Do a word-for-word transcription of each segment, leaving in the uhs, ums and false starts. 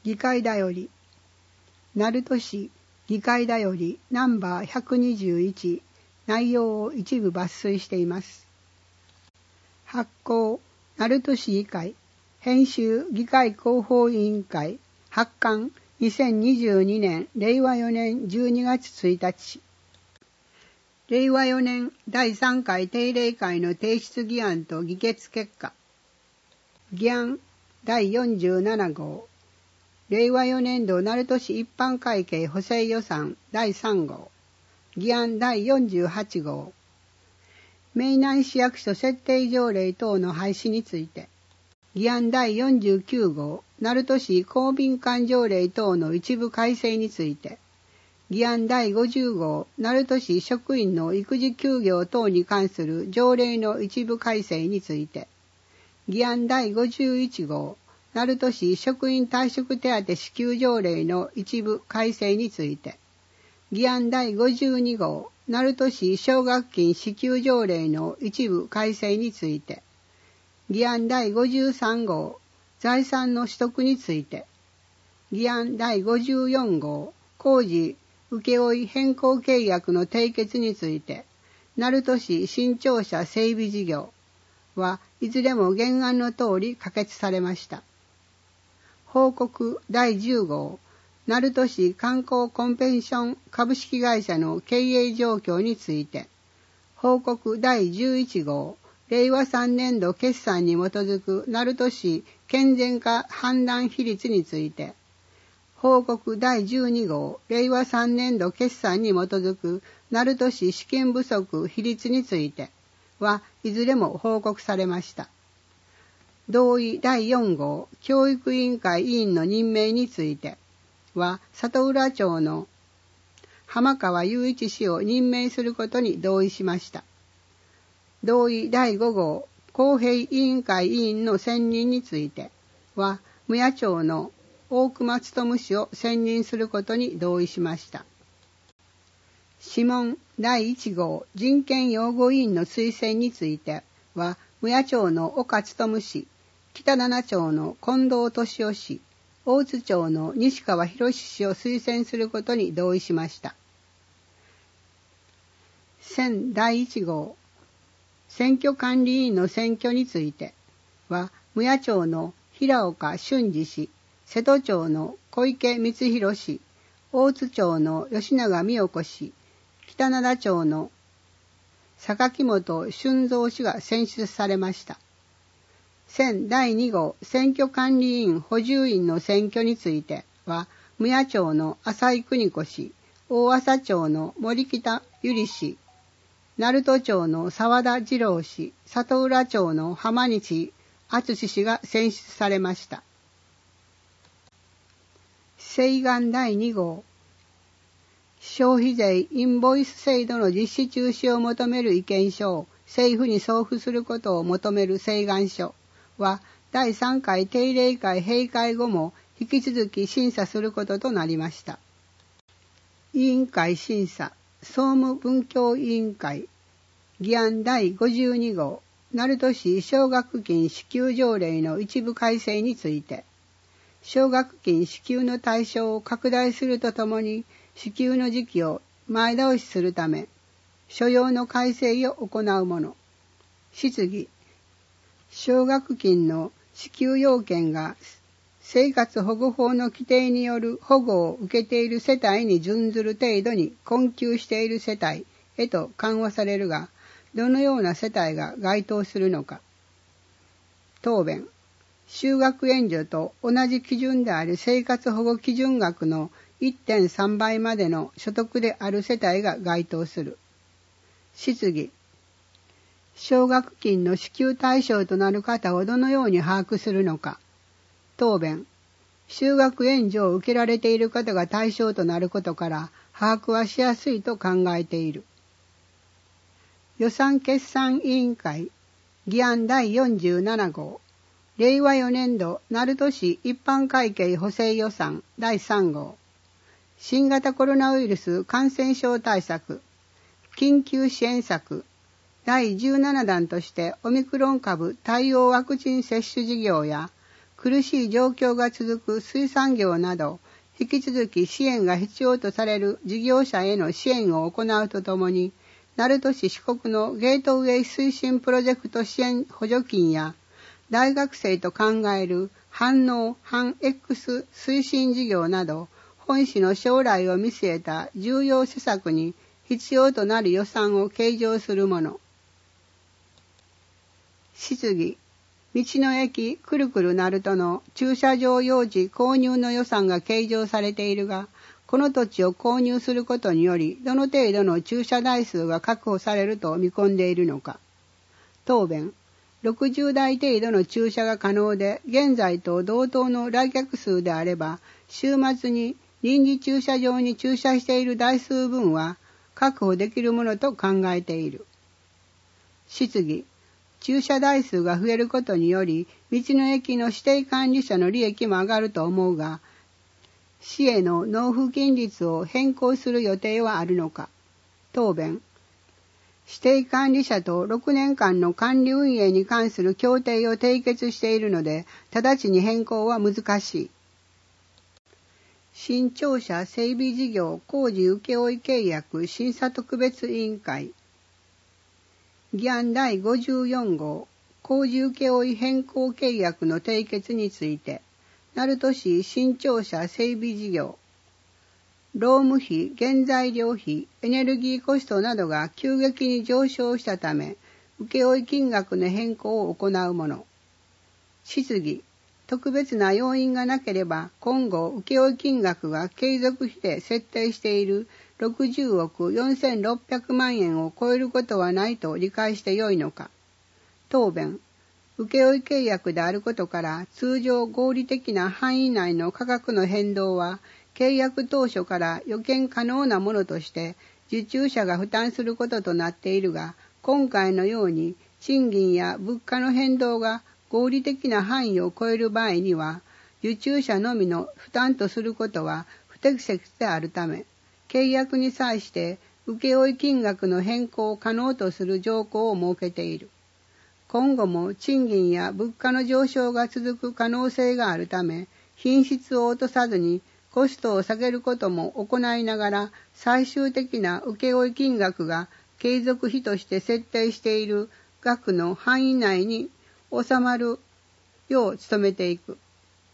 議会だより、鳴門市議会だよりナンバーひゃくにじゅういち、内容を一部抜粋しています。発行、鳴門市議会、編集議会広報委員会、発刊にせんにじゅうにねんれいわよねんじゅうにがつついたち。れいわよねんだいさんかい定例会の提出議案と議決結果。議案だいよんじゅうななごう。れいわよねんど鳴門市一般会計補正予算だいさんごう。議案だいよんじゅうはちごう。名南市役所設定条例等の廃止について。議案だいよんじゅうきゅうごう。鳴門市公民館条例等の一部改正について。議案だいごじゅうごう。鳴門市職員の育児休業等に関する条例の一部改正について。議案だいごじゅういちごう。鳴門市職員退職手当支給条例の一部改正について。議案だいごじゅうにごう。鳴門市奨学金支給条例の一部改正について。議案だいごじゅうさんごう。財産の取得について。議案だいごじゅうよんごう。工事請負変更契約の締結について。鳴門市新庁舎整備事業はいずれも原案の通り可決されました。報告だいじゅうごう。鳴門市観光コンペンション株式会社の経営状況について。報告だいじゅういちごう。れいわさんねんど決算に基づく鳴門市健全化判断比率について。報告だいじゅうにごう。れいわさんねんど決算に基づく鳴門市資金不足比率についてはいずれも報告されました。同意だいよんごう。教育委員会委員の任命については里浦町の浜川雄一氏を任命することに同意しました。同意だいごごう。公平委員会委員の選任については無谷町の大熊勉氏を選任することに同意しました。諮問だいいちごう。人権擁護委員の推薦については無谷町の岡勉氏、北七町の近藤俊夫氏、大津町の西川博氏を推薦することに同意しました。選だいいちごう。選挙管理委員の選挙については無谷町の平岡俊二氏、瀬戸町の小池光弘氏、大津町の吉永美代子氏、北灘町の榊本俊三氏が選出されました。選だいにごう。選挙管理委員補充員の選挙については無谷町の浅井邦子氏、大麻町の森北由里氏、鳴門町の沢田次郎氏、里浦町の浜西敦氏が選出されました。請願だいにごう。消費税インボイス制度の実施中止を求める意見書を政府に送付することを求める請願書はだいさんかい定例会閉会後も引き続き審査することとなりました。委員会審査、総務文教委員会、議案だいごじゅうにごう。鳴門市奨学金支給条例の一部改正について。奨学金支給の対象を拡大するとともに支給の時期を前倒しするため所要の改正を行うもの。質疑。奨学金の支給要件が生活保護法の規定による保護を受けている世帯に準ずる程度に困窮している世帯へと緩和されるが、どのような世帯が該当するのか。答弁。就学援助と同じ基準である生活保護基準額の いってんさんばいまでの所得である世帯が該当する。質疑。奨学金の支給対象となる方をどのように把握するのか。答弁。就学援助を受けられている方が対象となることから把握はしやすいと考えている。予算決算委員会、議案だいよんじゅうななごう。れいわよねんど鳴門市一般会計補正予算だいさんごう。新型コロナウイルス感染症対策、緊急支援策だいじゅうななだんとしてオミクロン株対応ワクチン接種事業や苦しい状況が続く水産業など、引き続き支援が必要とされる事業者への支援を行うとともに、鳴門市四国のゲートウェイ推進プロジェクト支援補助金や、大学生と考える反応・反 X 推進事業など、本市の将来を見据えた重要施策に必要となる予算を計上するもの。質疑。道の駅くるくる鳴門の駐車場用地購入の予算が計上されているが、この土地を購入することにより、どの程度の駐車台数が確保されると見込んでいるのか。答弁。ろくじゅうだい程度の駐車が可能で、現在と同等の来客数であれば、週末に臨時駐車場に駐車している台数分は確保できるものと考えている。質疑。駐車台数が増えることにより、道の駅の指定管理者の利益も上がると思うが、市への納付金率を変更する予定はあるのか。答弁。指定管理者とろくねんかんの管理運営に関する協定を締結しているので、直ちに変更は難しい。新庁舎整備事業工事請負契約審査特別委員会。議案だいごじゅうよん号工事請負変更契約の締結について、鳴門市新庁舎整備事業、労務費、原材料費、エネルギーコストなどが急激に上昇したため、請負金額の変更を行うもの。質疑。特別な要因がなければ、今後請負金額が継続して設定しているろくじゅうおくよんせんろっぴゃくまんえんを超えることはないと理解してよいのか。答弁。請負契約であることから、通常合理的な範囲内の価格の変動は、契約当初から予見可能なものとして、受注者が負担することとなっているが、今回のように賃金や物価の変動が合理的な範囲を超える場合には、受注者のみの負担とすることは不適切であるため、契約に際して請負金額の変更を可能とする条項を設けている。今後も賃金や物価の上昇が続く可能性があるため、品質を落とさずにコストを下げることも行いながら、最終的な請負金額が継続費として設定している額の範囲内に収まるよう努めていく。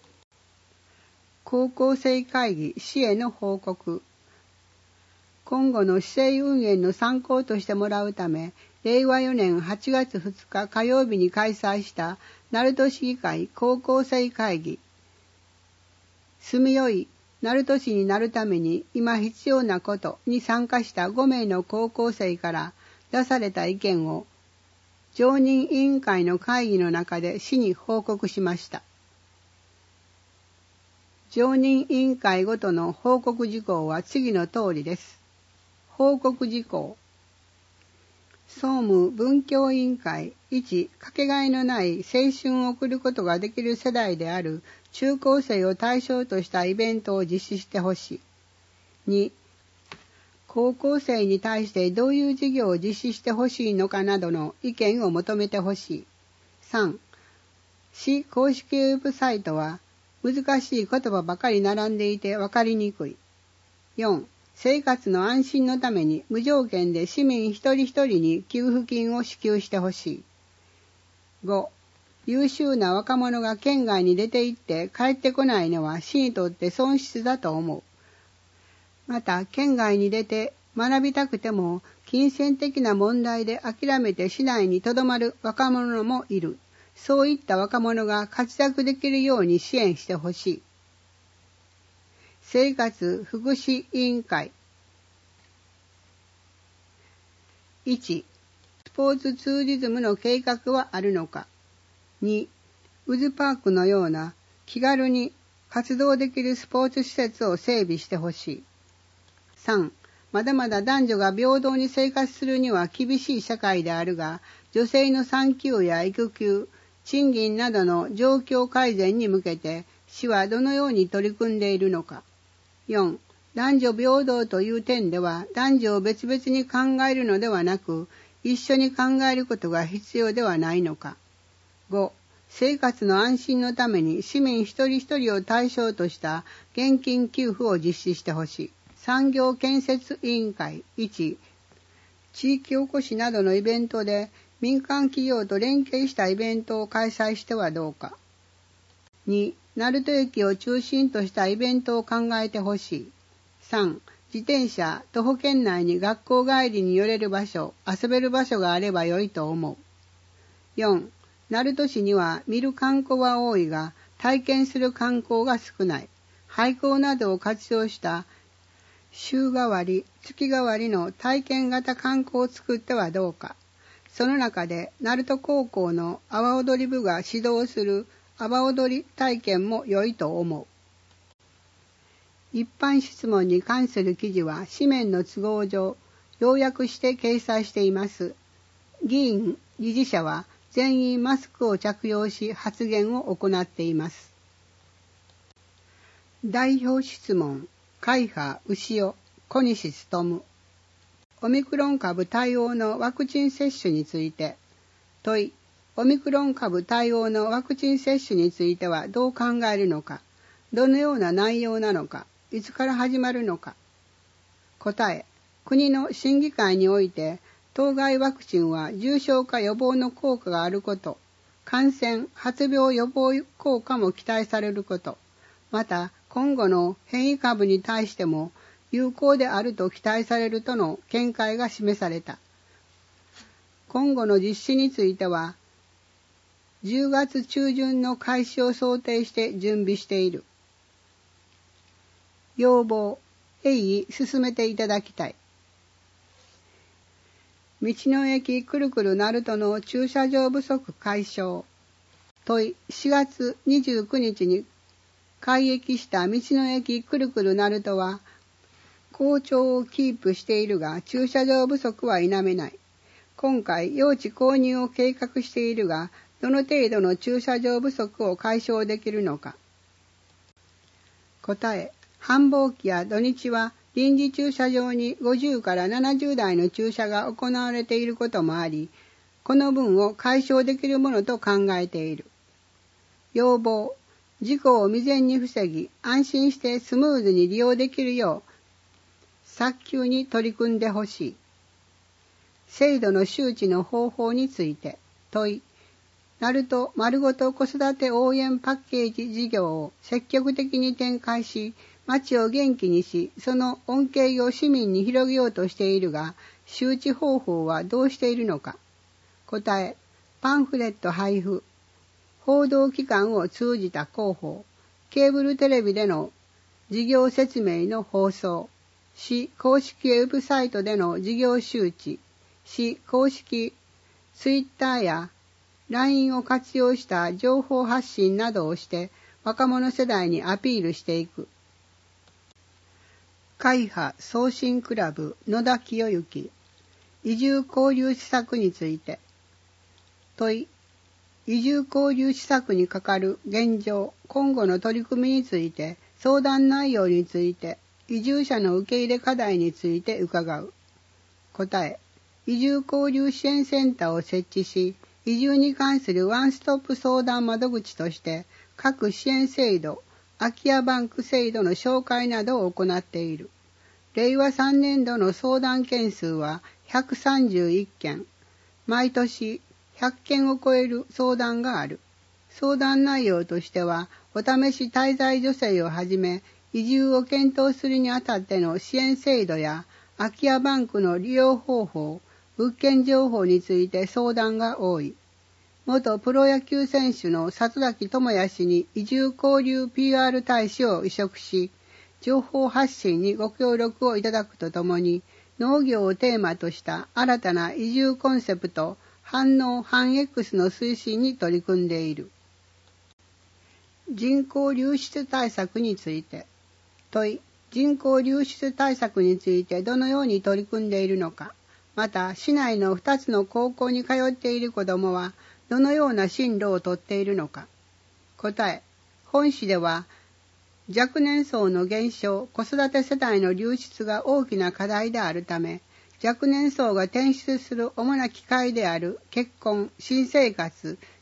高校生会議市への報告。今後の市政運営の参考としてもらうため、れいわよねんはちがつふつか火曜日に開催した鳴門市議会高校生会議。住みよい鳴門市になるために今必要なことに参加したごめいの高校生から出された意見を常任委員会の会議の中で市に報告しました。常任委員会ごとの報告事項は次の通りです。報告事項。総務文教委員会いち、かけがえのない青春を送ることができる世代である中高生を対象としたイベントを実施してほしい。に、高校生に対してどういう事業を実施してほしいのかなどの意見を求めてほしい。さん、市公式ウェブサイトは難しい言葉ばかり並んでいて分かりにくい。よん、生活の安心のために無条件で市民一人一人に給付金を支給してほしい。ご、優秀な若者が県外に出て行って帰ってこないのは市にとって損失だと思う。また、県外に出て学びたくても金銭的な問題で諦めて市内にとどまる若者もいる。そういった若者が活躍できるように支援してほしい。生活福祉委員会。いち、スポーツツーリズムの計画はあるのか。に、ウズパークのような気軽に活動できるスポーツ施設を整備してほしい。さん、まだまだ男女が平等に生活するには厳しい社会であるが、女性の産休や育休、賃金などの状況改善に向けて市はどのように取り組んでいるのか。よん、男女平等という点では男女を別々に考えるのではなく、一緒に考えることが必要ではないのか。ご、 生活の安心のために市民一人一人を対象とした現金給付を実施してほしい。産業建設委員会。いち、地域おこしなどのイベントで民間企業と連携したイベントを開催してはどうか。に、鳴門駅を中心としたイベントを考えてほしい。さん、自転車、徒歩圏内に学校帰りに寄れる場所、遊べる場所があれば良いと思う。よん、鳴門市には見る観光は多いが、体験する観光が少ない。廃校などを活用した週替わり、月替わりの体験型観光を作ってはどうか。その中で、鳴門高校の阿波踊り部が指導する阿波踊り体験も良いと思う。一般質問に関する記事は紙面の都合上、要約して掲載しています。議員、理事者は全員マスクを着用し発言を行っています。代表質問、海派牛尾、小西勉。オミクロン株対応のワクチン接種について。問い、オミクロン株対応のワクチン接種についてはどう考えるのか、どのような内容なのか、いつから始まるのか。答え、国の審議会において、当該ワクチンは重症化予防の効果があること、感染、発病予防効果も期待されること、また今後の変異株に対しても有効であると期待されるとの見解が示された。今後の実施については、じゅうがつ中旬の開始を想定して準備している。要望、鋭意進めていただきたい。道の駅くるくる鳴門の駐車場不足解消。問い、しがつにじゅうくにちに開駅した道の駅くるくる鳴門は、好調をキープしているが駐車場不足は否めない。今回用地購入を計画しているが、どの程度の駐車場不足を解消できるのか。答え、繁忙期や土日は臨時駐車場にごじゅうからななじゅうだいの駐車が行われていることもあり、この分を解消できるものと考えている。要望、事故を未然に防ぎ、安心してスムーズに利用できるよう、早急に取り組んでほしい。制度の周知の方法について。問い、鳴門丸ごと子育て応援パッケージ事業を積極的に展開し、町を元気にし、その恩恵を市民に広げようとしているが、周知方法はどうしているのか。答え、パンフレット配布、報道機関を通じた広報、ケーブルテレビでの事業説明の放送、市公式ウェブサイトでの事業周知、市公式ツイッターや ライン を活用した情報発信などをして若者世代にアピールしていく。会派送信クラブ野田清之、移住交流施策について。問い、移住交流施策にかかる現状、今後の取り組みについて、相談内容について、移住者の受け入れ課題について伺う。答え、移住交流支援センターを設置し、移住に関するワンストップ相談窓口として、各支援制度、空き家バンク制度の紹介などを行っている。れいわさんねんどの相談件数はひゃくさんじゅういっけん、毎年ひゃっけんを超える相談がある。相談内容としては、お試し滞在助成をはじめ、移住を検討するにあたっての支援制度や、空き家バンクの利用方法、物件情報について相談が多い。元プロ野球選手の里崎智也氏に移住交流 ピーアール 大使を委嘱し、情報発信にご協力をいただくとともに、農業をテーマとした新たな移住コンセプト、反農反 X の推進に取り組んでいる。人口流出対策について。問い、人口流出対策についてどのように取り組んでいるのか。また、市内のふたつの高校に通っている子どもは、どのような進路をとっているのか。答え、本市では若年層の減少、子育て世帯の流出が大きな課題であるため、若年層が転出する主な機会である結婚、新生活、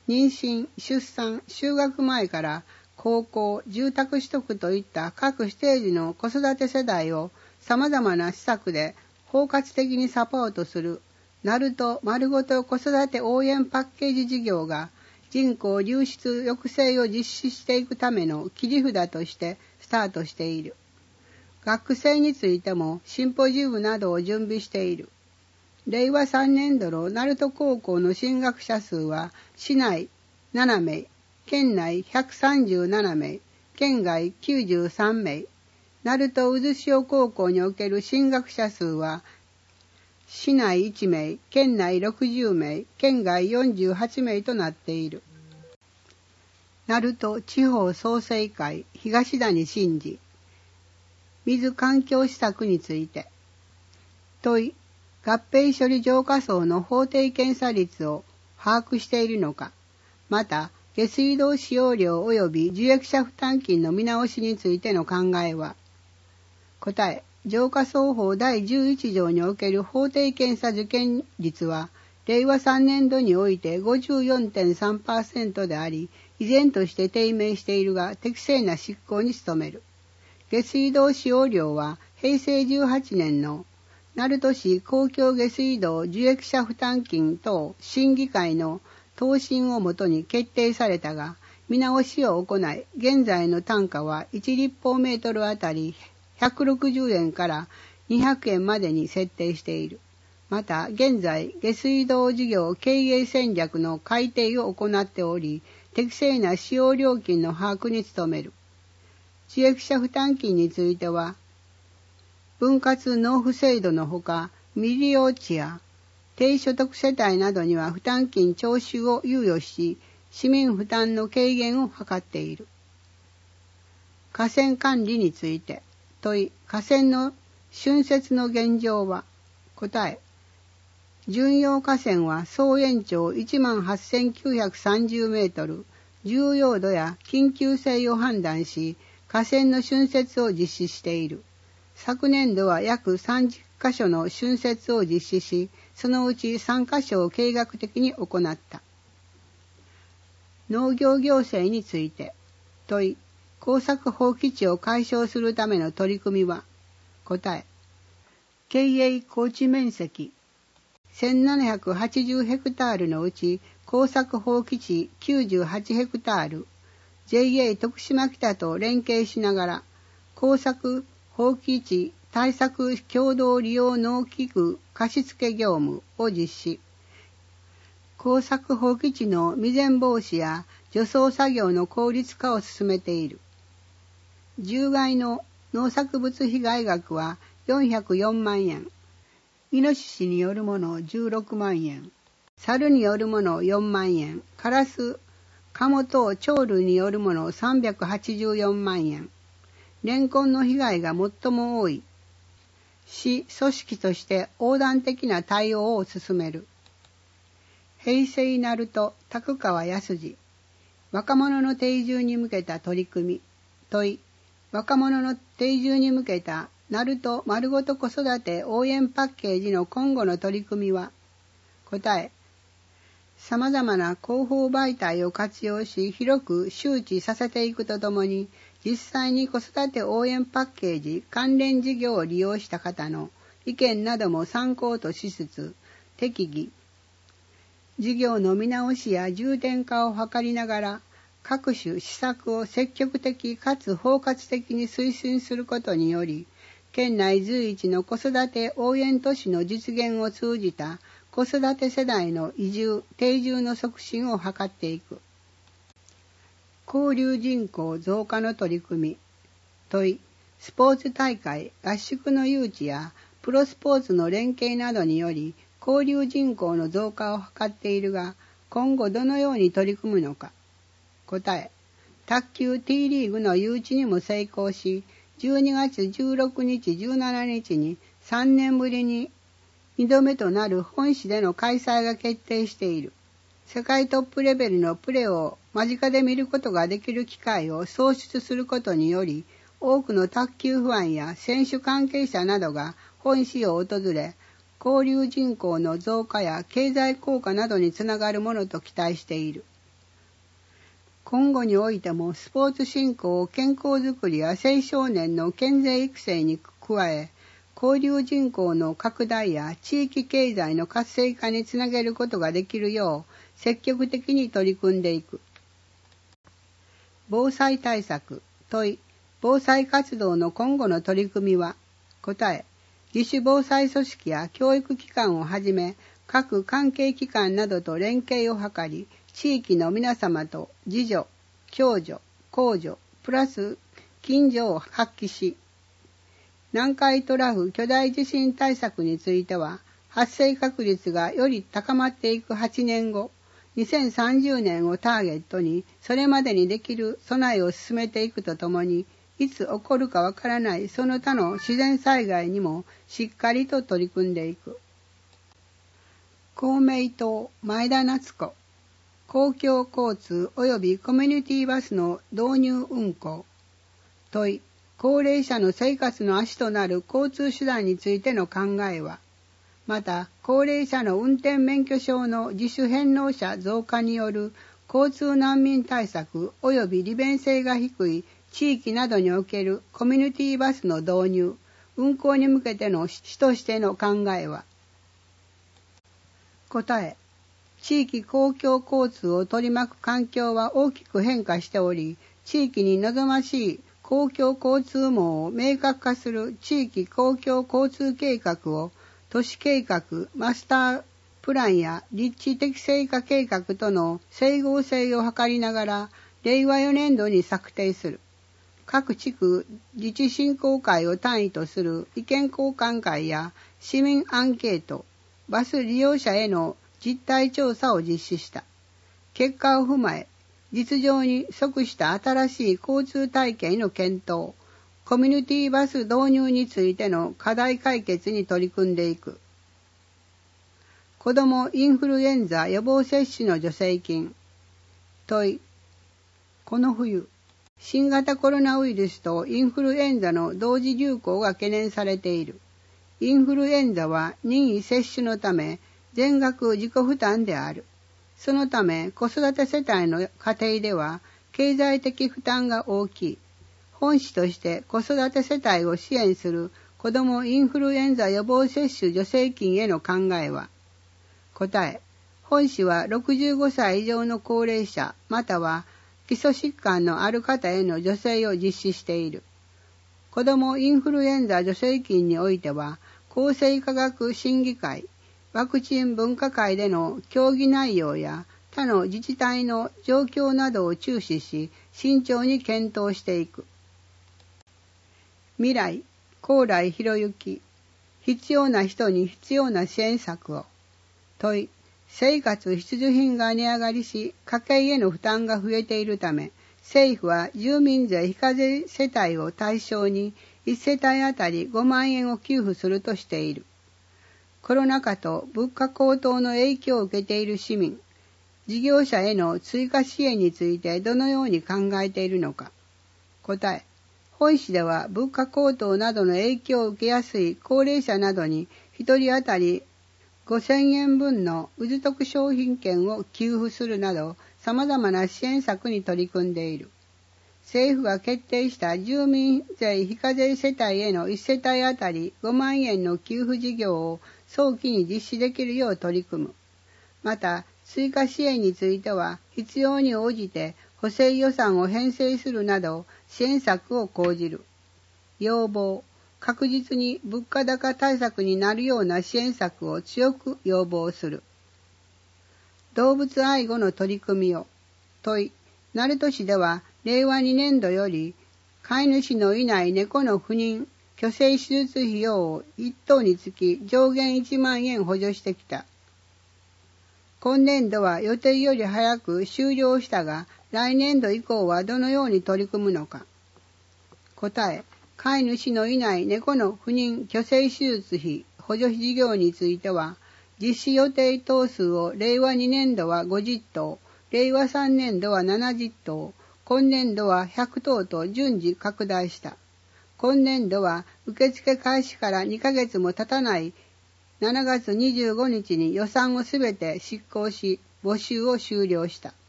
妊娠、出産、就学前から高校、住宅取得といった各ステージの子育て世代を様々な施策で包括的にサポートするナルト丸ごと子育て応援パッケージ事業が人口流出抑制を実施していくための切り札としてスタートしている。学生についてもシンポジウムなどを準備している。れいわさんねん度の鳴門高校の進学者数は市内ななめい、県内ひゃくさんじゅうななめい、県外きゅうじゅうさんめい、鳴門渦潮高校における進学者数は市内いちめい、県内ろくじゅうめい、県外よんじゅうはちめいとなっている。鳴門地方創生会東谷真二、水環境施策について問い、合併処理浄化槽の法定検査率を把握しているのか、また下水道使用量及び受益者負担金の見直しについての考えは。答え、浄化槽法だいじゅういち条における法定検査受験率はれいわさんねん度において ごじゅうよんてんさんパーセント であり、依然として低迷しているが適正な執行に努める。下水道使用量はへいせいじゅうはちねんの鳴門市公共下水道受益者負担金等審議会の答申をもとに決定されたが、見直しを行い、現在の単価はいち立方メートルあたりひゃくろくじゅうえんからにひゃくえんまでに設定している。また、現在、下水道事業経営戦略の改定を行っており、適正な使用料金の把握に努める。受益者負担金については、分割納付制度のほか、未利用地や低所得世帯などには負担金徴収を猶予し、市民負担の軽減を図っている。河川管理について問い、河川の浚渫の現状は。答え、準用河川は総延長 いちまんはっせんきゅうひゃくさんじゅうメートル、重要度や緊急性を判断し、河川の浚渫を実施している。昨年度は約さんじゅっかしょの浚渫を実施し、そのうちさんかしょを計画的に行った。農業行政について問い、耕作放棄地を解消するための取り組みは。答え、経営耕地面積せんななひゃくはちじゅうヘクタールのうち耕作放棄地きゅうじゅうはちヘクタール、ジェイエー 徳島北と連携しながら耕作放棄地対策共同利用農機具貸付業務を実施。耕作放棄地の未然防止や除草作業の効率化を進めている。獣害の農作物被害額はよんひゃくよんまんえん、イノシシによるものじゅうろくまんえん、猿によるものよんまんえん、カラス、カモ等鳥類によるものさんびゃくはちじゅうよんまんえん、レンコンの被害が最も多い。市組織として横断的な対応を進める。平成鳴門宅川康二、若者の定住に向けた取り組み。問い、若者の定住に向けた鳴門丸ごと子育て応援パッケージの今後の取り組みは。答え、様々な広報媒体を活用し広く周知させていくとともに、実際に子育て応援パッケージ関連事業を利用した方の意見なども参考としつつ、適宜事業の見直しや重点化を図りながら、各種施策を積極的かつ包括的に推進することにより、県内随一の子育て応援都市の実現を通じた子育て世代の移住・定住の促進を図っていく。交流人口増加の取り組み。問い、スポーツ大会、合宿の誘致やプロスポーツの連携などにより交流人口の増加を図っているが、今後どのように取り組むのか。答え、卓球 T リーグの誘致にも成功し、じゅうにがつじゅうろくにちじゅうしちにちにさんねんぶりににどめとなる本市での開催が決定している。世界トップレベルのプレーを間近で見ることができる機会を創出することにより、多くの卓球ファンや選手関係者などが本市を訪れ、交流人口の増加や経済効果などにつながるものと期待している。 今後においてもスポーツ振興、健康づくりや青少年の健全育成に加え、交流人口の拡大や地域経済の活性化につなげることができるよう積極的に取り組んでいく。防災対策。問い。防災活動の今後の取り組みは。答え。自主防災組織や教育機関をはじめ、各関係機関などと連携を図り、地域の皆様と自助、共助、公助、プラス近所を発揮し、南海トラフ巨大地震対策については、発生確率がより高まっていくはちねんご、にせんさんじゅうねんをターゲットに、それまでにできる備えを進めていくとともに、いつ起こるかわからないその他の自然災害にもしっかりと取り組んでいく。公明党前田夏子。公共交通及びコミュニティバスの導入運行。問い。高齢者の生活の足となる交通手段についての考えは。また、高齢者の運転免許証の自主返納者増加による交通難民対策及び利便性が低い地域などにおけるコミュニティバスの導入、運行に向けての主としての考えは。答え。地域公共交通を取り巻く環境は大きく変化しており、地域に望ましい公共交通網を明確化する地域公共交通計画を都市計画、マスタープランや立地適正化計画との整合性を図りながら、れいわよねんどに策定する。各地区自治振興会を単位とする意見交換会や市民アンケート、バス利用者への実態調査を実施した。結果を踏まえ、実情に即した新しい交通体系の検討、コミュニティバス導入についての課題解決に取り組んでいく。子どもインフルエンザ予防接種の助成金。問い。この冬、新型コロナウイルスとインフルエンザの同時流行が懸念されている。インフルエンザは任意接種のため全額自己負担である。そのため子育て世帯の家庭では経済的負担が大きい。本市として子育て世帯を支援する子どもインフルエンザ予防接種助成金への考えは。答え。本市はろくじゅうごさい以上の高齢者または基礎疾患のある方への助成を実施している。子どもインフルエンザ助成金においては、厚生科学審議会、ワクチン分科会での協議内容や他の自治体の状況などを注視し、慎重に検討していく。未来、高麗博之、必要な人に必要な支援策を。問い。生活必需品が値上がりし、家計への負担が増えているため、政府は住民税非課税世帯を対象にいち世帯あたりごまんえんを給付するとしている。コロナ禍と物価高騰の影響を受けている市民、事業者への追加支援についてどのように考えているのか。答え。本市では物価高騰などの影響を受けやすい高齢者などにひとり当たりごせんえんぶんの渦得商品券を給付するなど様々な支援策に取り組んでいる。政府が決定した住民税非課税世帯へのいち世帯あたりごまんえんの給付事業を早期に実施できるよう取り組む。また、追加支援については必要に応じて補正予算を編成するなど支援策を講じる。要望。確実に物価高対策になるような支援策を強く要望する。動物愛護の取り組みを。問い。鳴門市ではれいわにねんどより飼い主のいない猫の不妊・去勢手術費用をいっとうにつき上限いちまんえん補助してきた。今年度は予定より早く終了したが、来年度以降はどのように取り組むのか。答え。飼い主のいない猫の不妊・去勢手術費補助費事業については、実施予定頭数をれいわにねんどはごじゅっとう、れいわさんねんどはななじゅっとう、今年度はひゃくとうと順次拡大した。今年度は受付開始からにかげつも経たないしちがつにじゅうごにちに予算をすべて執行し、募集を終了した。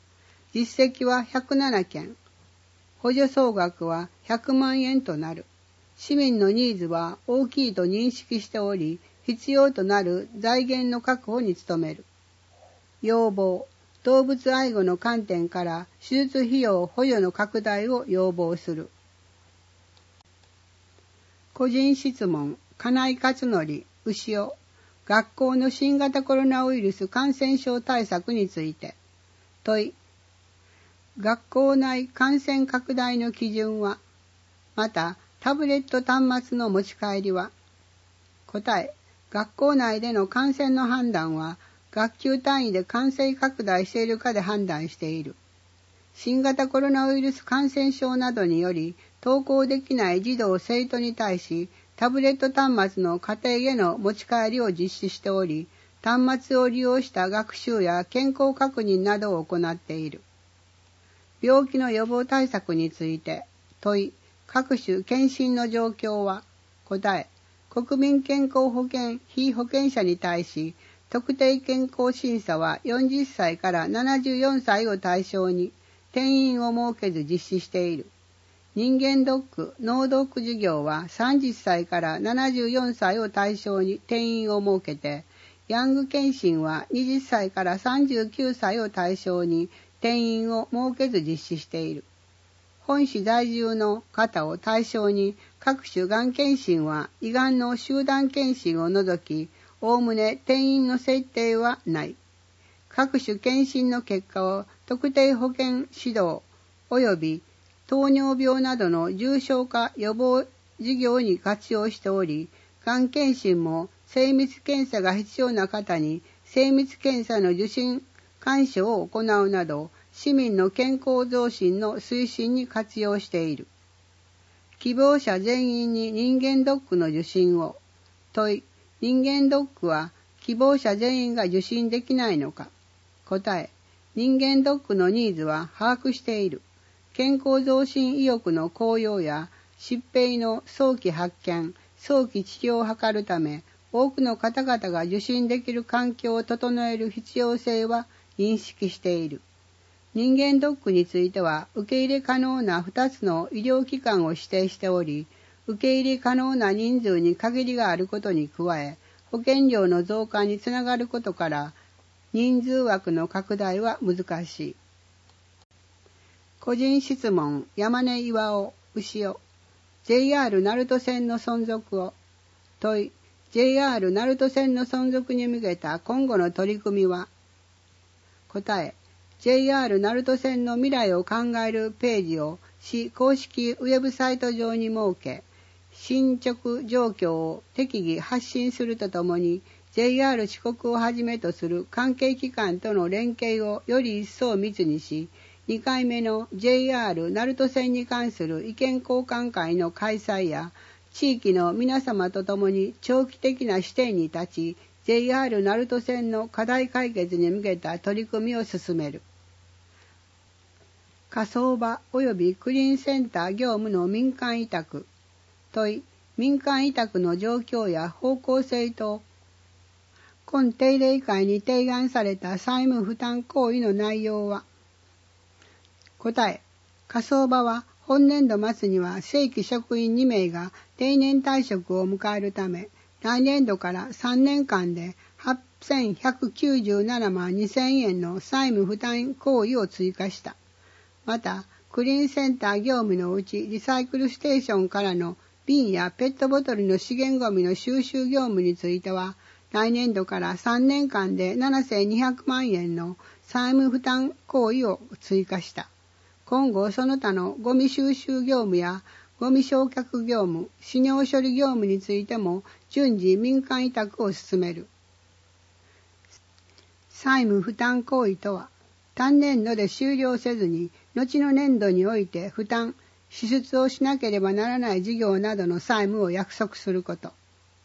実績はひゃくななけん。補助総額はひゃくまんえんとなる。市民のニーズは大きいと認識しており、必要となる財源の確保に努める。要望、動物愛護の観点から手術費用補助の拡大を要望する。個人質問、金井勝則、牛尾、学校の新型コロナウイルス感染症対策について。問い、学校内感染拡大の基準は、またタブレット端末の持ち帰りは。答え、学校内での感染の判断は、学級単位で感染拡大しているかで判断している。新型コロナウイルス感染症などにより、登校できない児童生徒に対し、タブレット端末の家庭への持ち帰りを実施しており、端末を利用した学習や健康確認などを行っている。病気の予防対策について。問い、各種検診の状況は。答え、国民健康保険被保険者に対し、特定健康審査はよんじゅっさいからななじゅうよんさいを対象に定員を設けず実施している。人間ドック、脳ドック事業はさんじゅっさいからななじゅうよんさいを対象に定員を設けて、ヤング検診ははたちからさんじゅうきゅうさいを対象に定員を設けず実施している。本市在住の方を対象に各種がん検診は胃がんの集団検診を除き、おおむね定員の設定はない。各種検診の結果を特定保険指導及び糖尿病などの重症化予防事業に活用しており、がん検診も精密検査が必要な方に精密検査の受診勧奨を行うなど、市民の健康増進の推進に活用している。希望者全員に人間ドックの受診を。問い、人間ドックは希望者全員が受診できないのか。答え、人間ドックのニーズは把握している。健康増進意欲の高揚や疾病の早期発見、早期治療を図るため、多くの方々が受診できる環境を整える必要性は認識している。人間ドックについては受け入れ可能なふたつの医療機関を指定しており、受け入れ可能な人数に限りがあることに加え、保険料の増加につながることから、人数枠の拡大は難しい。個人質問、山根巌、牛尾。ジェイアール 鳴門線の存続を。問い、ジェイアール 鳴門線の存続に向けた今後の取り組みは。答え、ジェイアール 鳴門線の未来を考えるページを市公式ウェブサイト上に設け、進捗状況を適宜発信するとともに、ジェイアール 四国をはじめとする関係機関との連携をより一層密にし、にかいめの ジェイアール 鳴門線に関する意見交換会の開催や、地域の皆様と共に長期的な視点に立ち、ジェイアール 鳴門線の課題解決に向けた取り組みを進める。火葬場及びクリーンセンター業務の民間委託。問い、民間委託の状況や方向性と、今定例会に提案された債務負担行為の内容は。答え、火葬場は本年度末には正規職員にめいが定年退職を迎えるため、来年度からさんねんかんではっせんひゃくきゅうじゅうななまんにせんえんの債務負担行為を追加した。また、クリーンセンター業務のうちリサイクルステーションからの瓶やペットボトルの資源ごみの収集業務については、来年度からさんねんかんでななせんにひゃくまんえんの債務負担行為を追加した。今後その他のゴミ収集業務やゴミ焼却業務、死尿処理業務についても順次民間委託を進める。債務負担行為とは、単年度で終了せずに、後の年度において負担、支出をしなければならない事業などの債務を約束すること。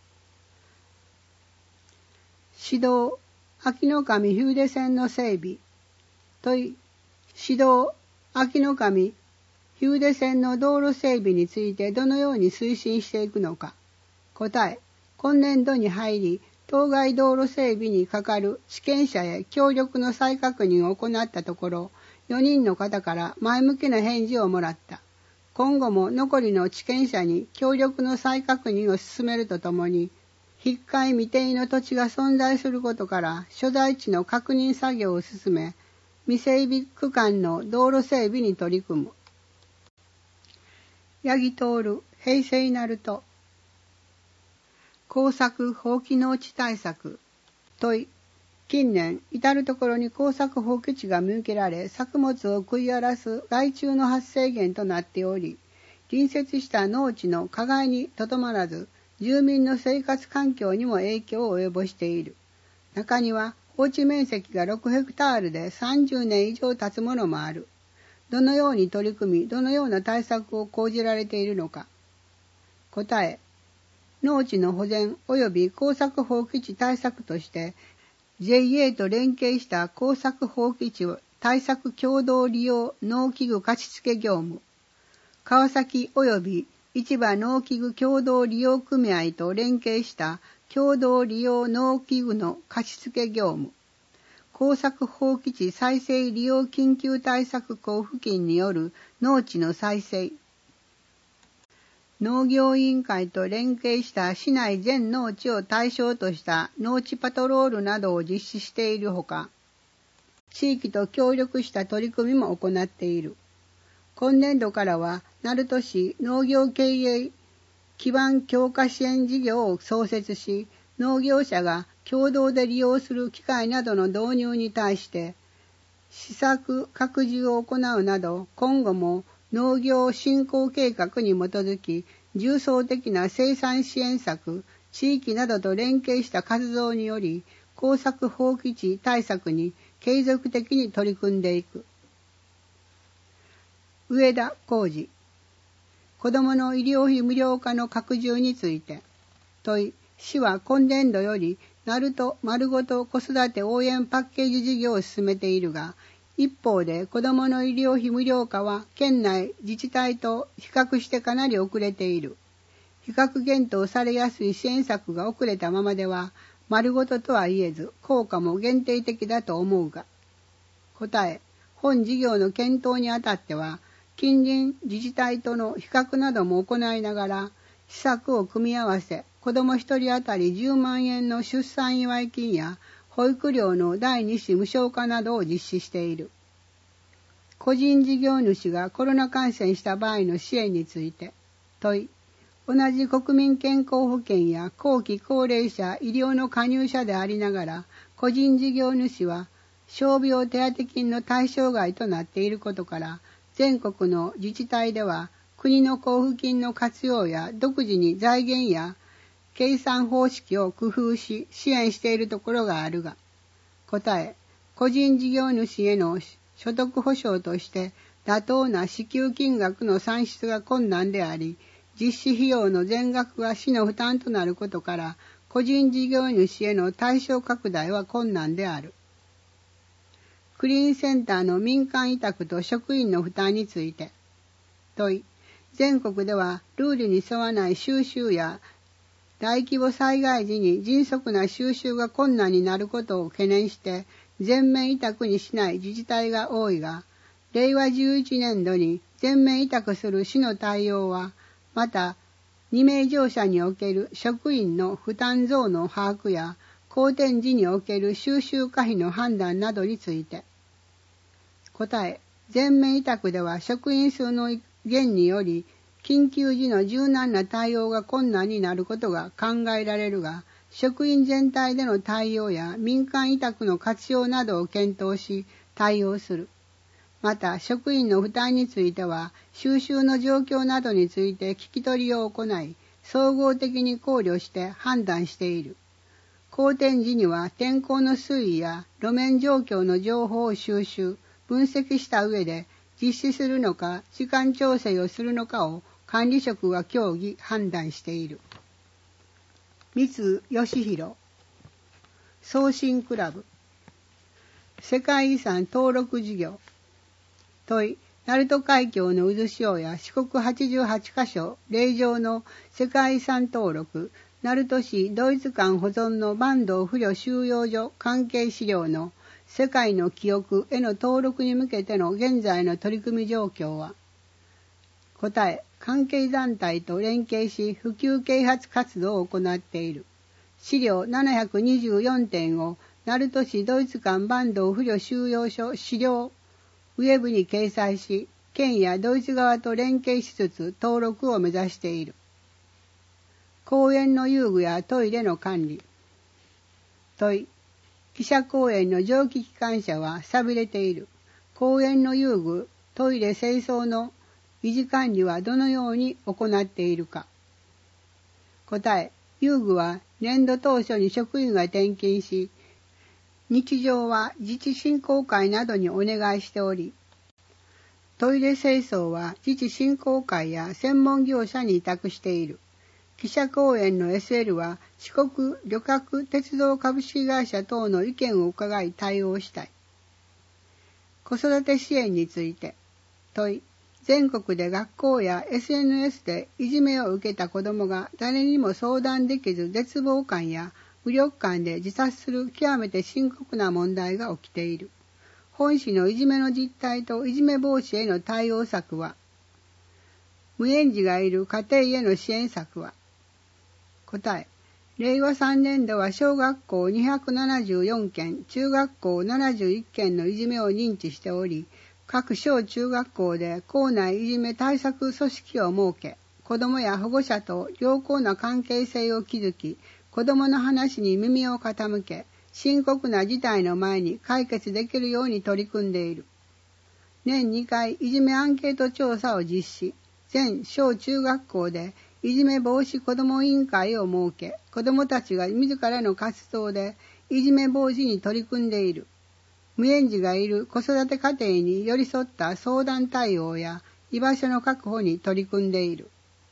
市道、秋の神日出線の整備。問い、市道、秋の神日出線の道路整備についてどのように推進していくのか。答え、今年度に入り、当該道路整備にかかる地権者へ協力の再確認を行ったところ、 よにんの方から前向きな返事をもらった。今後も残りの地権者に協力の再確認を進めるとともに、引換未定の土地が存在することから所在地の確認作業を進め、未整備区間の道路整備に取り組む。八木徹、平成鳴門。耕作放棄農地対策。問い。近年、至るところに耕作放棄地が設けられ、作物を食い荒らす害虫の発生源となっており、隣接した農地の加害にとどまらず、住民の生活環境にも影響を及ぼしている。中には、放置面積がろくヘクタールでさんじゅうねん以上経つものもある。どのように取り組み、どのような対策を講じられているのか。答え。農地の保全及び耕作放棄地対策として、ジェイエー と連携した耕作放棄地対策共同利用農機具貸付業務、川崎及び市場農機具共同利用組合と連携した共同利用農機具の貸付業務、耕作放棄地再生利用緊急対策交付金による農地の再生、農業委員会と連携した市内全農地を対象とした農地パトロールなどを実施しているほか、地域と協力した取り組みも行っている。今年度からは、鳴門市農業経営基盤強化支援事業を創設し、農業者が共同で利用する機械などの導入に対して、施策拡充を行うなど、今後も農業振興計画に基づき、重層的な生産支援策、地域などと連携した活動により、耕作放棄地対策に継続的に取り組んでいく。上田浩二。子どもの医療費無料化の拡充について。問い。市は今年度より、鳴門丸ごと子育て応援パッケージ事業を進めているが、一方で子どもの医療費無料化は県内自治体と比較してかなり遅れている。比較検討されやすい支援策が遅れたままでは、丸ごととは言えず、効果も限定的だと思うが。答え。本事業の検討にあたっては、近隣自治体との比較なども行いながら、施策を組み合わせ、子ども一人当たりじゅうまんえんの出産祝い金や、保育料のだいに子無償化などを実施している。個人事業主がコロナ感染した場合の支援について。問い。同じ国民健康保険や後期高齢者医療の加入者でありながら、個人事業主は傷病手当金の対象外となっていることから、全国の自治体では国の交付金の活用や独自に財源や計算方式を工夫し支援しているところがあるが、答え、個人事業主への所得保障として妥当な支給金額の算出が困難であり、実施費用の全額が市の負担となることから、個人事業主への対象拡大は困難である。クリーンセンターの民間委託と職員の負担について。問い。全国ではルールに沿わない収集や大規模災害時に迅速な収集が困難になることを懸念して全面委託にしない自治体が多いが、れいわじゅういちねんどに全面委託する市の対応は、またに名乗車における職員の負担増の把握や好転時における収集可否の判断などについて。答え。全面委託では職員数の減により緊急時の柔軟な対応が困難になることが考えられるが、職員全体での対応や民間委託の活用などを検討し対応する。また職員の負担については収集の状況などについて聞き取りを行い、総合的に考慮して判断している。好転時には天候の推移や路面状況の情報を収集、分析した上で実施するのか時間調整をするのかを管理職が協議判断している。三津義弘。送信クラブ。世界遺産登録事業。問い。鳴門海峡の渦潮や四国はちじゅうはちカ所霊場の世界遺産登録、鳴門市ドイツ館保存の坂東不慮収容所関係資料の世界の記憶への登録に向けての現在の取り組み状況は。答え、関係団体と連携し普及啓発活動を行っている。資料ななひゃくにじゅうよんてんを鳴門市ドイツ館坂東扶助収容所資料ウェブに掲載し、県やドイツ側と連携しつつ登録を目指している。公園の遊具やトイレの管理。問い、汽車公園の蒸気機関車は寂れている。公園の遊具、トイレ清掃の維持管理はどのように行っているか。答え、遊具は年度当初に職員が転勤し、日常は自治振興会などにお願いしており、トイレ清掃は自治振興会や専門業者に委託している。汽車公園の エスエル は四国旅客鉄道株式会社等の意見を伺い対応したい。子育て支援について。問い、全国で学校や エスエヌエス でいじめを受けた子どもが誰にも相談できず絶望感や無力感で自殺する極めて深刻な問題が起きている。本市のいじめの実態といじめ防止への対応策は、無園児がいる家庭への支援策は。答え、れいわさんねんどは小学校にひゃくななじゅうよんけん、中学校ななじゅういっけんのいじめを認知しており、各小中学校で校内いじめ対策組織を設け、子どもや保護者と良好な関係性を築き、子どもの話に耳を傾け、深刻な事態の前に解決できるように取り組んでいる。年にかいいじめアンケート調査を実施。全小中学校でいじめ防止子ども委員会を設け、子どもたちが自らの活動でいじめ防止に取り組んでいる。無園児がいる子育て家庭に寄り添った相談対応や居場所の確保に取り組んでいる。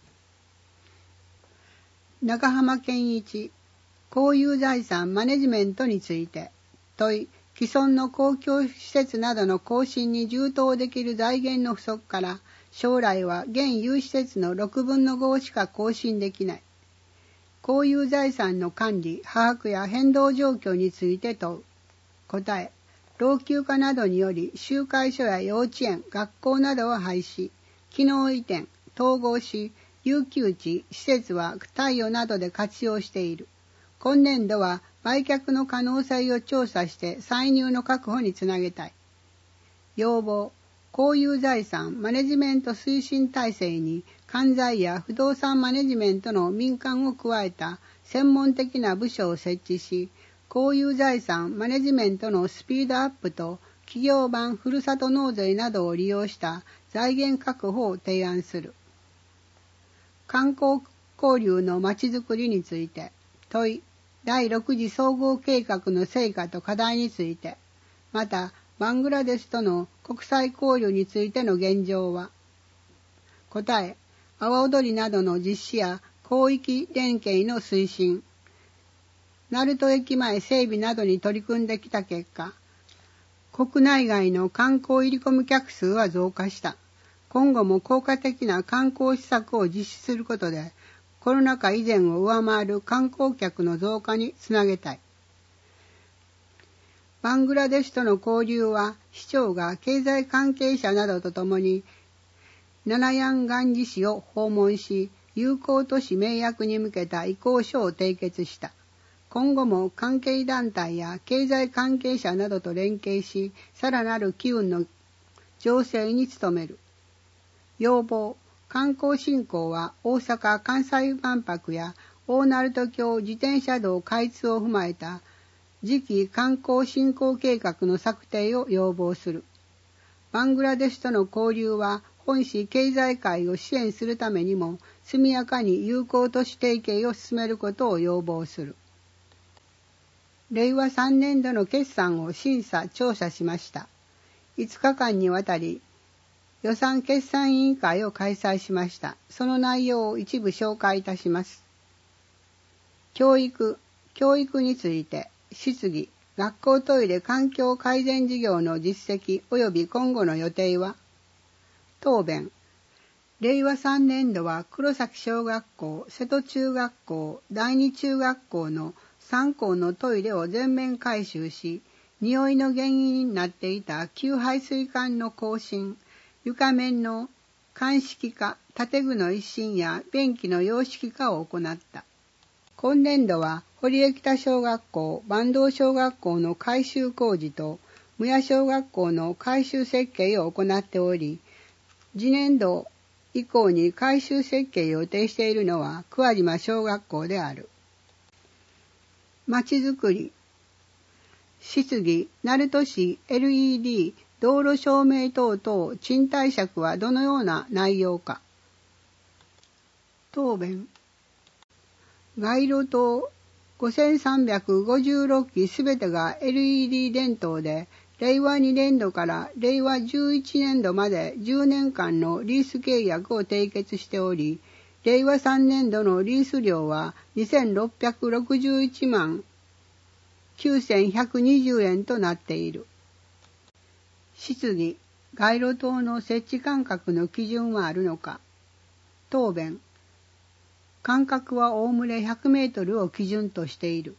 中浜健一、公有財産マネジメントについて。問い、既存の公共施設などの更新に充当できる財源の不足から、将来は現有施設のろくぶんのごしか更新できない。公有財産の管理、把握や変動状況について問う。答え、老朽化などにより集会所や幼稚園、学校などは廃止、機能移転、統合し、有給地、施設は貸与などで活用している。今年度は売却の可能性を調査して歳入の確保につなげたい。要望、公有財産マネジメント推進体制に関財や不動産マネジメントの民間を加えた専門的な部署を設置し、公有財産マネジメントのスピードアップと企業版ふるさと納税などを利用した財源確保を提案する。観光交流のまちづくりについて。問い、だいろく次総合計画の成果と課題について。また、バングラデシュとの国際交流についての現状は。答え、阿波踊りなどの実施や広域連携の推進、鳴門駅前整備などに取り組んできた結果、国内外の観光入り込み客数は増加した。今後も効果的な観光施策を実施することで、コロナ禍以前を上回る観光客の増加につなげたい。バングラデシュとの交流は、市長が経済関係者などとともに、ナラヤンガンジ市を訪問し、友好都市盟約に向けた意向書を締結した。今後も関係団体や経済関係者などと連携し、さらなる機運の醸成に努める。要望、観光振興は大阪・関西万博や大鳴門橋自転車道開通を踏まえた次期観光振興計画の策定を要望する。バングラデシュとの交流は本市経済界を支援するためにも速やかに友好都市提携を進めることを要望する。れいわさんねんどの決算を審査調査しました。いつかかんにわたり予算決算委員会を開催しました。その内容を一部紹介いたします。教育、教育について質疑、学校トイレ環境改善事業の実績及び今後の予定は。答弁、れいわさんねんどは黒崎小学校、瀬戸中学校、第二中学校のさんこうのトイレを全面改修し、 匂いの原因になっていた給排水管の更新、床面の鑑識化、建具の一新や便器の洋式化を行った。今年度は堀江北小学校、坂東小学校の改修工事と無谷小学校の改修設計を行っており、次年度以降に改修設計を予定しているのは桑島小学校である。まちづくり、質疑、鳴門市 エルイーディー 道路照明等々賃貸借はどのような内容か。答弁。街路灯ごせんさんびゃくごじゅうろっきすべてが エルイーディー 電灯で、れいわにねんどかられいわじゅういちねんどまでじゅうねんかんのリース契約を締結しており、れいわさんねんどのリース料はにせんろっぴゃくろくじゅういちまんきゅうせんひゃくにじゅうえんとなっている。質疑、街路灯の設置間隔の基準はあるのか。答弁。間隔はおおむねひゃくメートルを基準としている。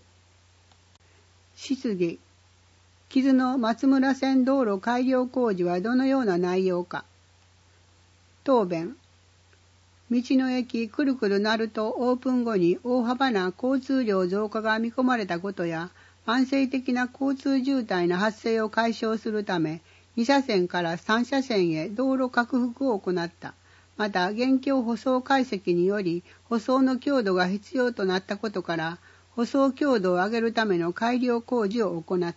質疑、木津の松村線道路改良工事はどのような内容か。答弁。道の駅くるくる鳴門オープン後に大幅な交通量増加が見込まれたことや、慢性的な交通渋滞の発生を解消するため、にしゃせんからさんしゃせんへ道路拡幅を行った。また、現況舗装解析により、舗装の強度が必要となったことから、舗装強度を上げるための改良工事を行った。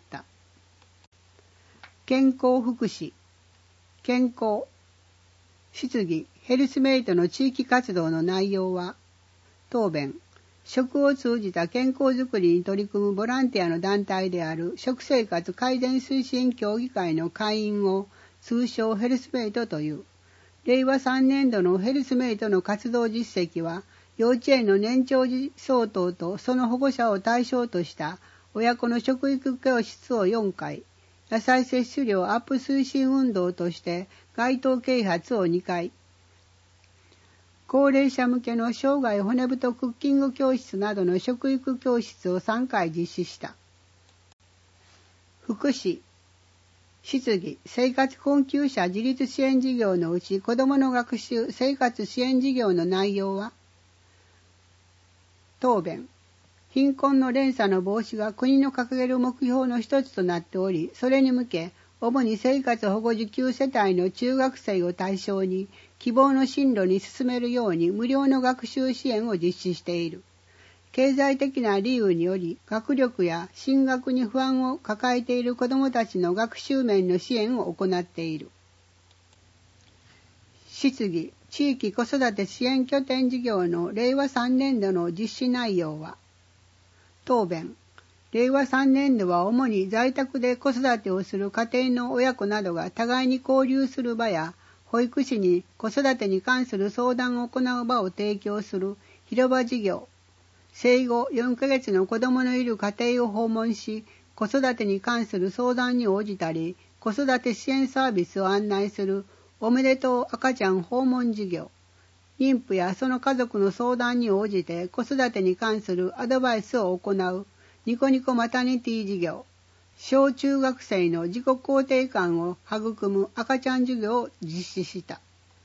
健康福祉、健康、質疑、ヘルスメイトの地域活動の内容は。答弁。食を通じた健康づくりに取り組むボランティアの団体である食生活改善推進協議会の会員を通称ヘルスメイトという。れいわさんねんどのヘルスメイトの活動実績は、幼稚園の年長児相当とその保護者を対象とした親子の食育教室をよんかい、野菜摂取量アップ推進運動として街頭啓発をにかい、高齢者向けの生涯骨太クッキング教室などの食育教室をさんかい実施した。福祉、質疑、生活困窮者自立支援事業のうち子どもの学習生活支援事業の内容は。答弁。貧困の連鎖の防止が国の掲げる目標の一つとなっており、それに向け、主に生活保護受給世帯の中学生を対象に、希望の進路に進めるように無料の学習支援を実施している。経済的な理由により、学力や進学に不安を抱えている子どもたちの学習面の支援を行っている。質疑、地域子育て支援拠点事業のれいわさんねんどの実施内容は。答弁。れいわさんねんどは主に在宅で子育てをする家庭の親子などが互いに交流する場や、保育士に子育てに関する相談を行う場を提供する広場事業、生後よんかげつの子供のいる家庭を訪問し、子育てに関する相談に応じたり、子育て支援サービスを案内するおめでとう赤ちゃん訪問事業、妊婦やその家族の相談に応じて子育てに関するアドバイスを行うニコニコマタニティ事業、小中学生の自己肯定感を育む赤ちゃん授業を実施した。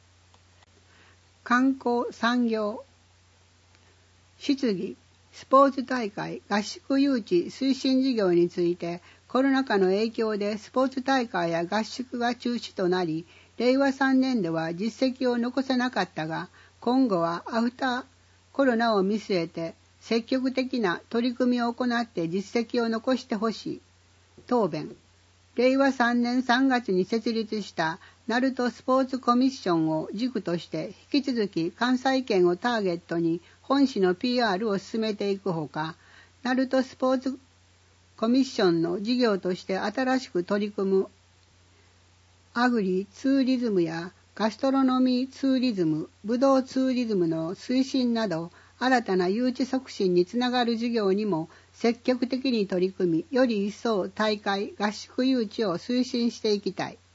観光産業、質疑、スポーツ大会合宿誘致推進事業について、コロナ禍の影響でスポーツ大会や合宿が中止となり、れいわさんねんどは実績を残せなかったが、今後はアフターコロナを見据えて積極的な取り組みを行って実績を残してほしい。答弁。れいわさんねんさんがつに設立した鳴門スポーツコミッションを軸として引き続き関西圏をターゲットに本市の ピーアール を進めていくほか、鳴門スポーツコミッションの事業として新しく取り組むアグリツーリズムやガストロノミーツーリズム、ブドウツーリズムの推進など、新たな誘致促進につながる事業にも積極的に取り組み、より一層大会、合宿誘致を推進していきたい。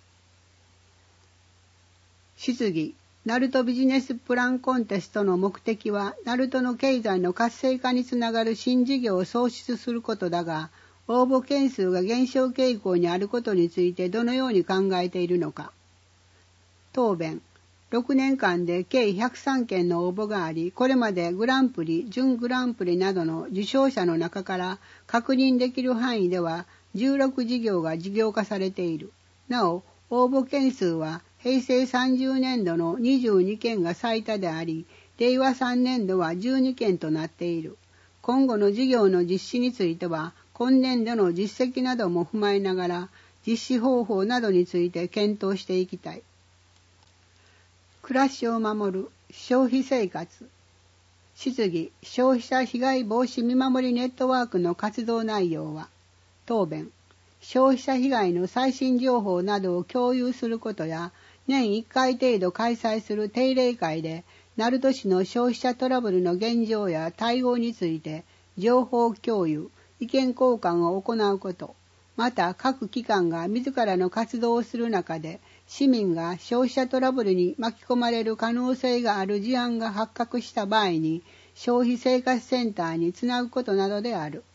質疑、鳴門ビジネスプランコンテストの目的は、鳴門の経済の活性化につながる新事業を創出することだが、 応募件数が減少傾向にあることについてどのように考えているのか。答弁。ろくねんかんで計ひゃくさんけんの応募があり、これまでグランプリ、準グランプリなどの受賞者の中から確認できる範囲ではじゅうろくじぎょうが事業化されている。なお、応募件数はへいせいさんじゅうねんどのにじゅうにけんが最多であり、れいわさんねんどはじゅうにけんとなっている。今後の事業の実施については、今年度の実績なども踏まえながら、実施方法などについて検討していきたい。暮らしを守る消費生活。質疑、消費者被害防止見守りネットワークの活動内容は、答弁。消費者被害の最新情報などを共有することや、年いっかい程度開催する定例会で、鳴門市の消費者トラブルの現状や対応について、情報共有、意見交換を行うこと、また各機関が自らの活動をする中で、市民が消費者トラブルに巻き込まれる可能性がある事案が発覚した場合に、消費生活センターにつなぐことなどである。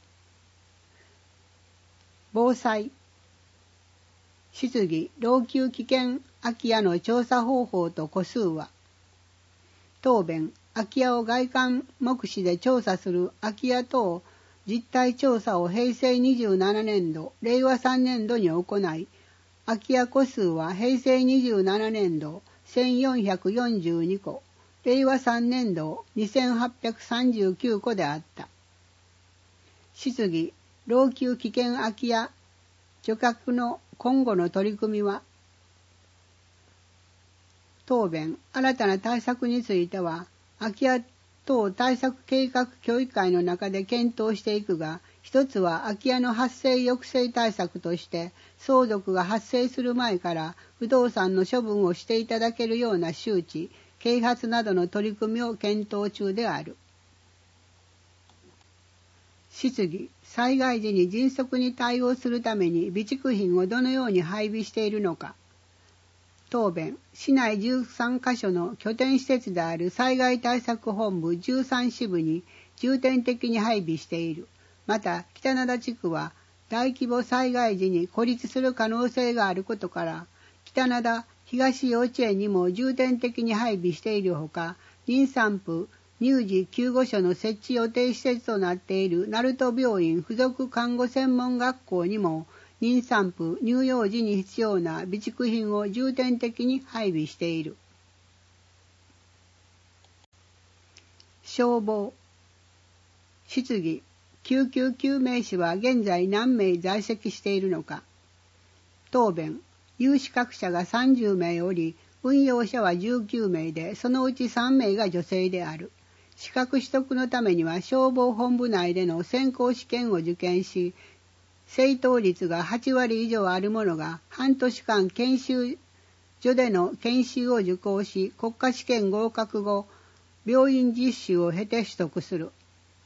防災。質疑、老朽危険空き家の調査方法と個数は。答弁、空き家を外観目視で調査する空き家等実態調査をへいせいにじゅうななねんど、れいわさんねんどに行い、空き家戸数はへいせいにじゅうななねんどせんよんひゃくよんじゅうにこ、れいわさんねんどにせんはっぴゃくさんじゅうきゅうこであった。質疑、老朽危険空き家除却の今後の取り組みは。答弁、新たな対策については、空き家等対策計画協議会の中で検討していくが、一つは空き家の発生抑制対策として、相続が発生する前から不動産の処分をしていただけるような周知、啓発などの取り組みを検討中である。質疑、災害時に迅速に対応するために備蓄品をどのように配備しているのか。答弁、市内じゅうさんかしょの拠点施設である災害対策本部じゅうさんしぶに重点的に配備している。また、北灘地区は大規模災害時に孤立する可能性があることから、北灘東幼稚園にも重点的に配備しているほか、妊産婦乳児救護所の設置予定施設となっている鳴門病院附属看護専門学校にも、妊産婦乳幼児に必要な備蓄品を重点的に配備している。消防。質疑、救急救命士は現在何名在籍しているのか。答弁、有資格者がさんじゅうめいおり、運用者はじゅうきゅうめいで、そのうちさんめいが女性である。資格取得のためには消防本部内での選考試験を受験し、正答率がはちわり以上ある者が半年間研修所での研修を受講し、国家試験合格後、病院実習を経て取得する。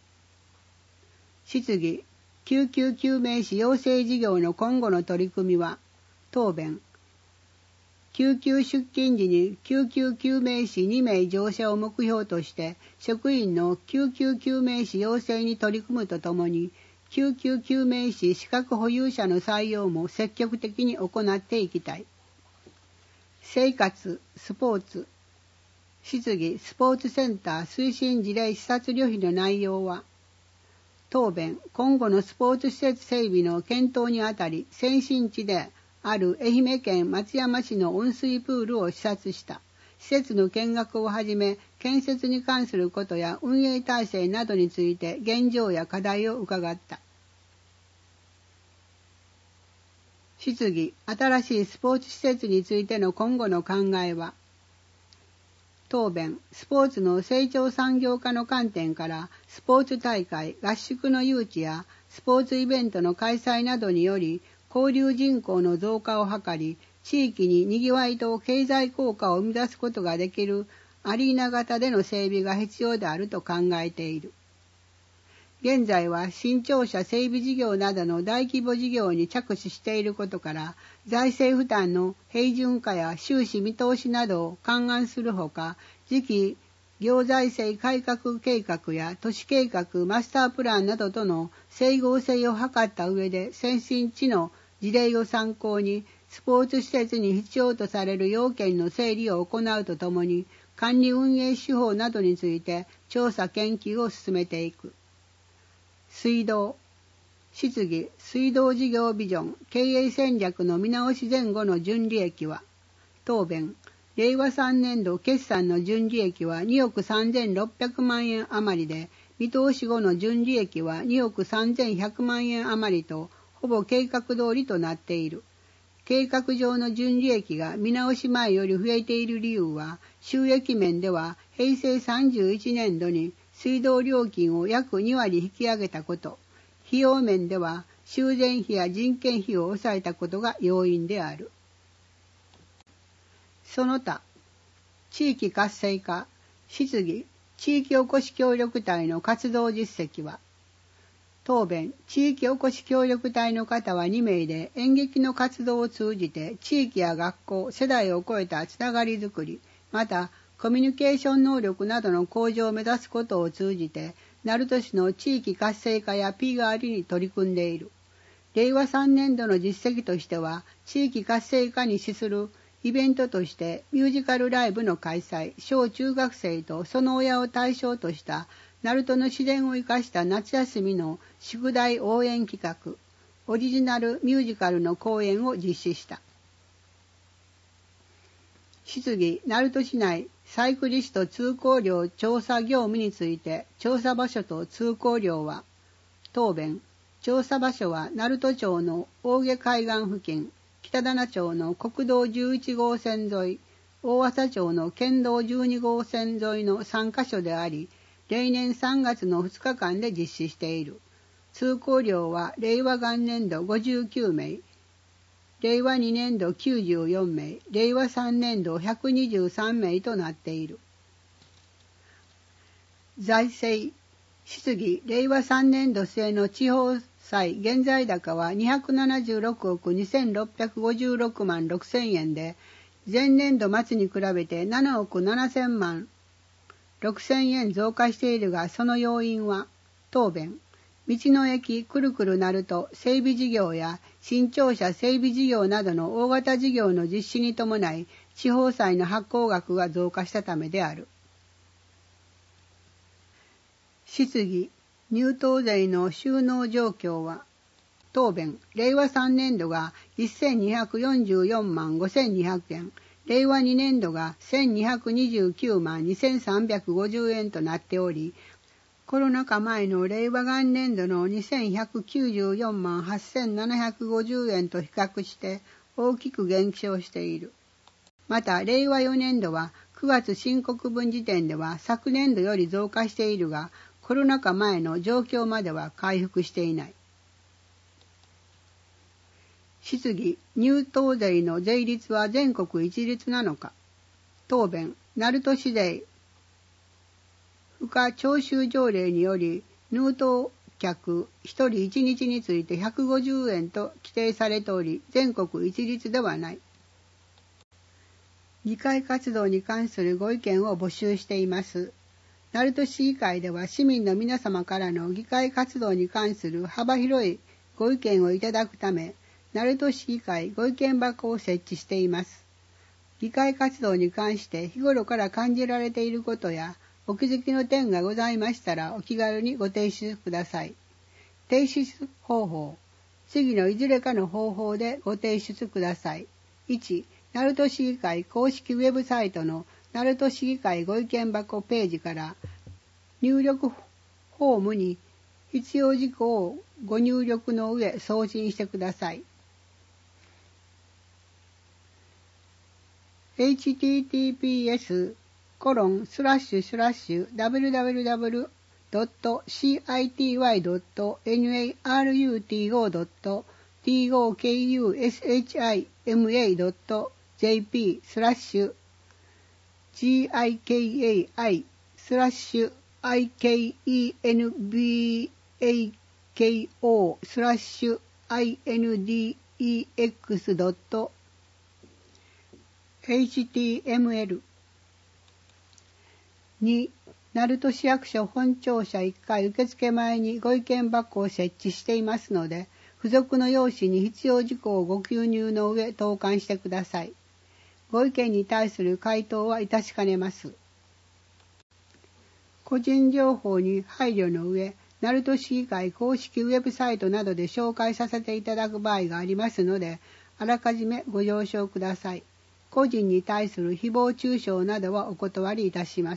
質疑、救急救命士養成事業の今後の取り組みは。答弁、救急出勤時に救急救命士にめい乗車を目標として職員の救急救命士養成に取り組むとともに、救急救命士資格保有者の採用も積極的に行っていきたい。生活、スポーツ。質疑、スポーツセンター推進事例視察旅費の内容は。答弁、今後のスポーツ施設整備の検討にあたり、先進地である愛媛県松山市の温水プールを視察した。施設の見学をはじめ、建設に関することや運営体制などについて現状や課題を伺った。質疑、新しいスポーツ施設についての今後の考えは。答弁、スポーツの成長産業化の観点から、スポーツ大会、合宿の誘致やスポーツイベントの開催などにより、交流人口の増加を図り、地域ににぎわいと経済効果を生み出すことができるアリーナ型での整備が必要であると考えている。現在は新庁舎整備事業などの大規模事業に着手していることから、財政負担の平準化や収支見通しなどを勘案するほか、次期行財政改革計画や都市計画マスタープランなどとの整合性を図った上で先進地の事例を参考にスポーツ施設に必要とされる要件の整理を行うとともに管理運営手法などについて調査研究を進めていく。水道質疑水道事業ビジョン経営戦略の見直し前後の純利益は答弁れいわさんねんど決算の純利益はにおくさんぜんろっぴゃくまんえん余りで見通し後の純利益はにおくさんぜんひゃくまんえん余りとほぼ計画通りとなっている。計画上の純利益が見直し前より増えている理由は収益面ではへいせいさんじゅういちねんどに水道料金を約にわり引き上げたこと、費用面では修繕費や人件費を抑えたことが要因である。その他、地域活性化、質疑、地域おこし協力隊の活動実績は、答弁、地域おこし協力隊の方はにめいで演劇の活動を通じて地域や学校、世代を超えたつながりづくり、またコミュニケーション能力などの向上を目指すことを通じて、鳴門市の地域活性化や ピーアール に取り組んでいる。れいわさんねんどの実績としては、地域活性化に資するイベントとしてミュージカルライブの開催、小中学生とその親を対象とした鳴門の自然を生かした夏休みの宿題応援企画、オリジナルミュージカルの公演を実施した。質疑、鳴門市内サイクリスト通行料調査業務について調査場所と通行料は、答弁、調査場所は鳴門町の大毛海岸付近、北棚町の国道じゅういちごうせん沿い、大麻町の県道じゅうにごうせん沿いのさんカ所であり、例年さんがつのふつかかんで実施している。通行料はれいわ元年度ごじゅうきゅうめい、れいわにねんどきゅうじゅうよんめい、れいわさんねんどひゃくにじゅうさんめいとなっている。財政、質疑、れいわさんねんど末の地方債現在高はにひゃくななじゅうろくおくにせんろっぴゃくごじゅうろくまんろくせんえんで、前年度末に比べてななおくななせんまんろくせんえん増加しているが、その要因は、答弁、道の駅くるくる鳴門整備事業や新庁舎整備事業などの大型事業の実施に伴い、地方債の発行額が増加したためである。質疑、入島税の収納状況は、答弁、れいわさんねんどがせんにひゃくよんじゅうよんまんごせんにひゃくえん、れいわにねんどがせんにひゃくにじゅうきゅうまんにせんさんびゃくごじゅうえんとなっており、コロナ禍前のれいわ元年度のにせんひゃくきゅうじゅうよんまんはっせんななひゃくごじゅうえんと比較して大きく減少している。また、れいわよねんどはくがつ申告分時点では昨年度より増加しているが、コロナ禍前の状況までは回復していない。質疑、入島税の税率は全国一律なのか。答弁、鳴門市税付加徴収条例により入島客ひとりいちにちについてひゃくごじゅうえんと規定されており、全国一律ではない。議会活動に関するご意見を募集しています。鳴門市議会では市民の皆様からの議会活動に関する幅広いご意見をいただくため、鳴門市議会ご意見箱を設置しています。議会活動に関して日頃から感じられていることやお気づきの点がございましたらお気軽にご提出ください。提出方法、次のいずれかの方法でご提出ください。いち、鳴門市議会公式ウェブサイトの鳴門市議会ご意見箱ページから入力フォームに必要事項をご入力の上送信してください。エイチティーティーピーエスコロンスラッシュスラッシュダブリュダブリュダブリュドットシーアイティーワイドットエヌエーアールユーティーオードットティーオーケーユーエスエイチアイエムエードットジェーピースラッシュ ジーアイケーエーアイ スラッシュ アイケーイーエヌビーエーケーオー スラッシュ アイエヌディーイーエックス ドット エイチティーエムエルに、鳴門市役所本庁舎いっかい受付前にご意見箱を設置していますので、付属の用紙に必要事項をご記入の上投函してください。ご意見に対する回答はいたしかねます。個人情報に配慮の上、鳴門市議会公式ウェブサイトなどで紹介させていただく場合がありますので、あらかじめご了承ください。個人に対する誹謗中傷などはお断りいたします。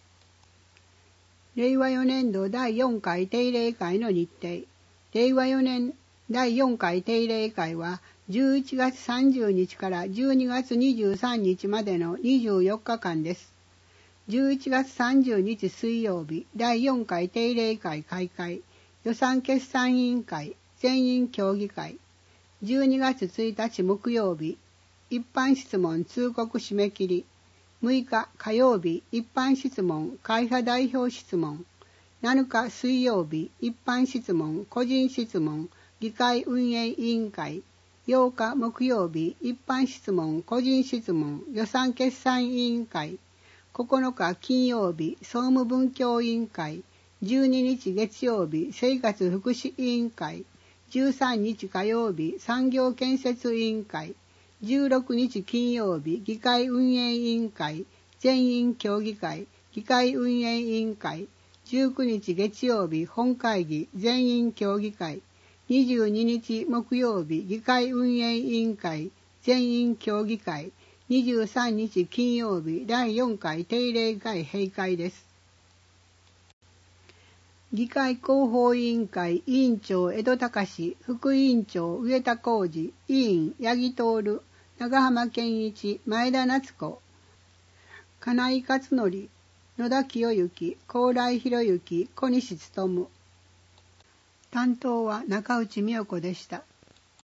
れいわよねんどだいよんかい定例会の日程。れいわよねんだいよんかい定例会はじゅういちがつさんじゅうにちからじゅうにがつにじゅうさんにちまでのにじゅうよっかかんです。じゅういちがつさんじゅうにち水曜日、だいよんかい定例会開会、予算決算委員会、全員協議会。じゅうにがつついたち木曜日、一般質問通告締め切り。むいか火曜日、一般質問会派代表質問。なのか水曜日、一般質問個人質問議会運営委員会。ようか木曜日、一般質問個人質問予算決算委員会。ここのか金曜日、総務文教委員会。じゅうににち月曜日、生活福祉委員会。じゅうさんにち火曜日、産業建設委員会。じゅうろくにち金曜日、議会運営委員会、全員協議会、議会運営委員会。じゅうくにち月曜日、本会議、全員協議会。にじゅうににち木曜日、議会運営委員会、全員協議会。にじゅうさんにち金曜日、だいよんかい定例会閉会です。議会広報委員会委員長江戸隆、副委員長上田浩二、委員八木徹、長浜健一、前田夏子、金井勝則、野田清之、高麗博之、小西勉。担当は中内美代子でした。